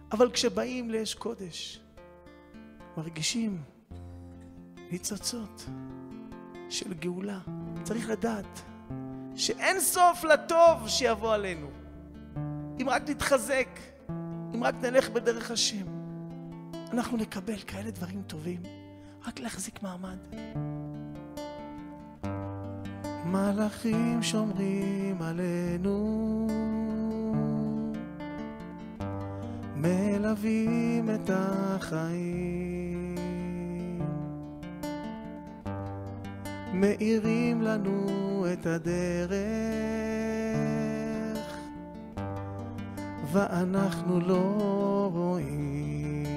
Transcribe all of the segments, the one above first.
אבל כשבאים לאש קודש, מרגישים ניצוצות של גאולה. צריך לדעת שאין סוף לטוב שיבוא עלינו. אם רק נתחזק, אם רק נלך בדרך השם, אנחנו נקבל כאלה דברים טובים. רק להחזיק מעמד. מלאכים שומרים עלינו, מלווים את החיים, מאירים לנו את הדרך, ואנחנו לא רואים.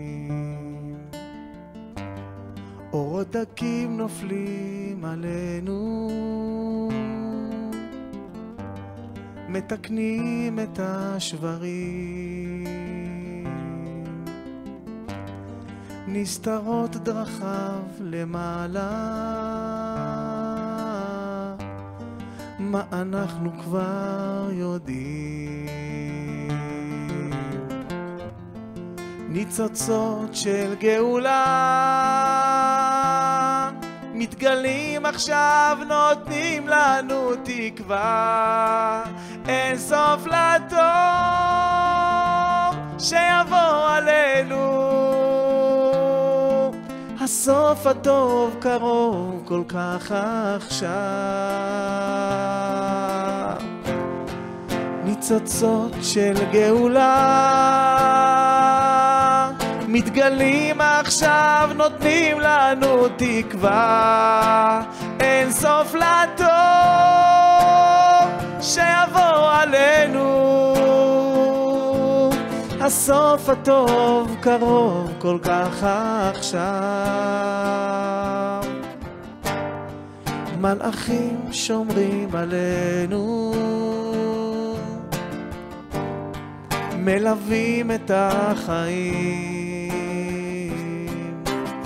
אורות דקים נופלים עלינו, מתקנים את השברים, נסתרות דרכיו למעלה, מה אנחנו כבר יודעים. ניצוצות של גאולה מתגלים עכשיו, נותנים לנו תקווה. אין סוף לטוב שיבוא עלינו, הסוף הטוב קרוב כל כך עכשיו. ניצוצות של גאולה מתגלים עכשיו, נותנים לנו תקווה. אין סוף לטוב שיבוא עלינו, הסוף הטוב קרוב כל כך עכשיו. מלאכים שומרים עלינו, מלווים את החיים,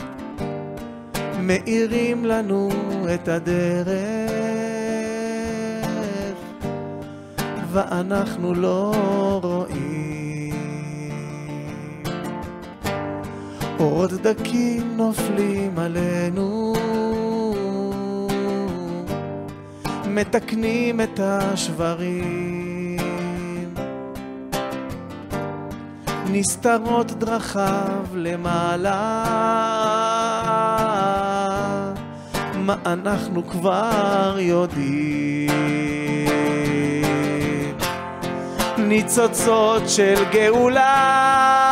מאירים לנו את הדרך, ואנחנו לא רואים. אורות דקים נופלים עלינו, מתקנים את השברים, נסתרות דרכיו למעלה, מה אנחנו כבר יודעים. ניצוצות של גאולה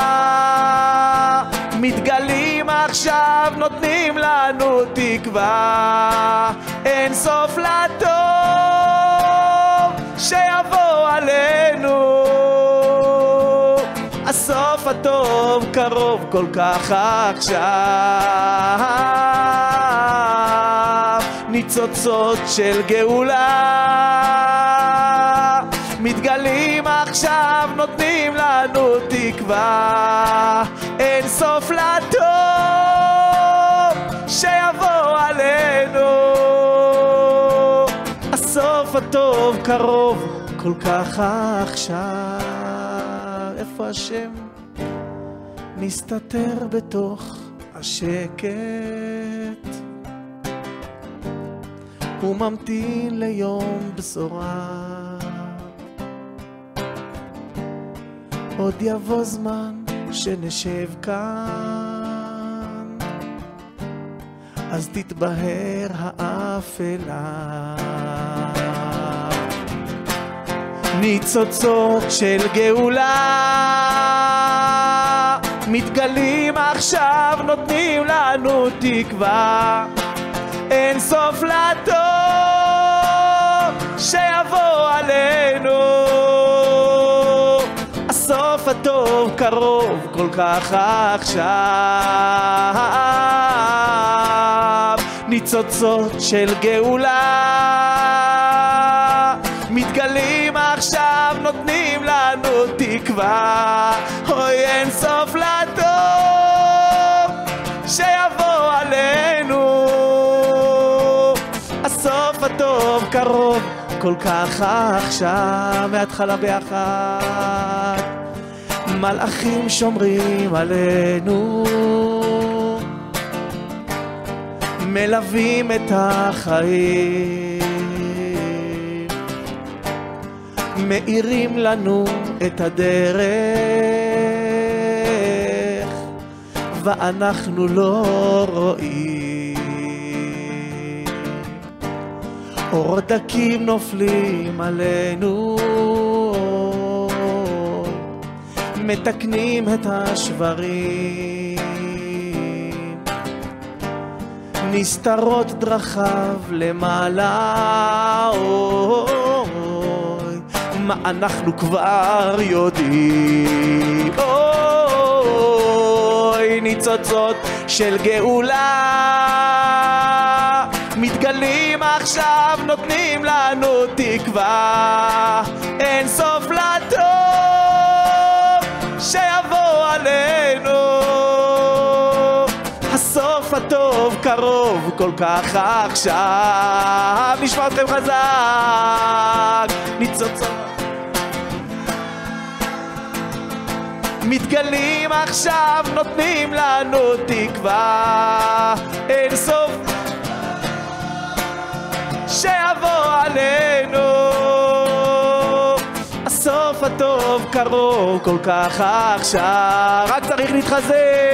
מתגלים עכשיו, נותנים לנו תקווה. אין סוף לטוב שיבוא עלינו, הסוף הטוב קרוב כל כך עכשיו. ניצוצות של גאולה מתגלים עכשיו, נותנים לנו תקווה. אין סוף לטוב שיבוא עלינו, הסוף הטוב קרוב כל כך עכשיו. איפה השם? מסתתר בתוך השקט, הוא ממתין ליום בשורה. עוד יבוא זמן שנשב כאן, אז תתבהר האפלה. ניצוצות של גאולה מתגלים עכשיו, נותנים לנו תקווה. אין סוף לטוב שיבוא עלינו, הסוף הטוב קרוב כל כך עכשיו. ניצוצות של גאולה מתגלים עכשיו, נותנים לנו תקווה. אוי, אין סוף לטוב שיבוא עלינו, הסוף הטוב קרוב כל כך עכשיו. מההתחלה ביחד. מלאכים שומרים עלינו, מלווים את החיים, מאירים לנו את הדרך, ואנחנו לא רואים. אור דקים נופלים עלינו, מתקנים את השברים, נסתרות דרכיו למעלה, מה אנחנו כבר יודעים. ניצוצות של גאולה מתגלים עכשיו, נותנים לנו תקווה, אין סוף לטוב שיבוא עלינו, הסוף הטוב קרוב כל כך עכשיו. נשמע אתכם חזק. ניצוצות מתגלים עכשיו, נותנים לנו תקווה, אין סוף שיבוא עלינו, הסוף הטוב קרוב כל כך עכשיו. רק צריך להתחזק.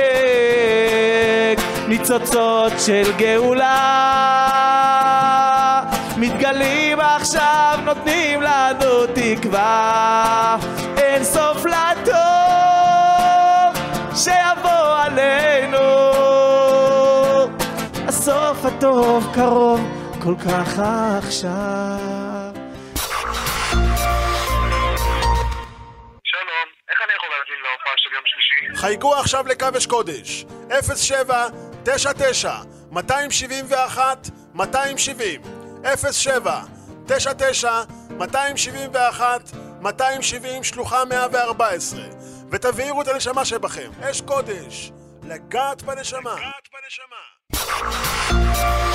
ניצוצות של גאולה מתגלים עכשיו, נותנים לנו תקווה, אין סוף לטוב שיבוא עלינו, הסוף הטוב קרוב כל כך עכשיו. שלום, איך אני יכול להזין להופעה של יום שלישי? חייגו עכשיו לקו אש קודש 07-99-271-270 07-99-271-270 שלוחה 114, ותבהירו את הנשמה שבכם. אש קודש, לגעת בנשמה.